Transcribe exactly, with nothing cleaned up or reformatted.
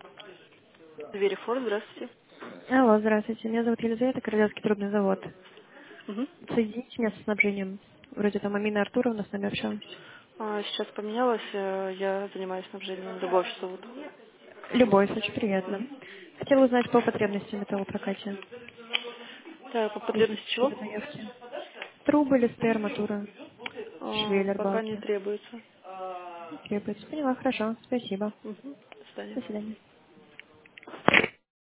Двери Форд, здравствуйте. Алло, здравствуйте. Меня зовут Елизавета, Королевский трубный завод. Мгм. Соедините меня со снабжением. Вроде там Амина Артуровна с нами общалась. А, сейчас поменялось, э, я занимаюсь снабжением, Любовь зовут. Любовь, очень приятно. Мгм. Хотела узнать по потребностям металлопрокате. Так, по Есть ли потребности чего? какие-то заявки? Трубы, листы, арматура, А, швеллер, пока не балки. требуется. Требуется. Поняла, хорошо. Спасибо. Мгм. До свидания. До свидания.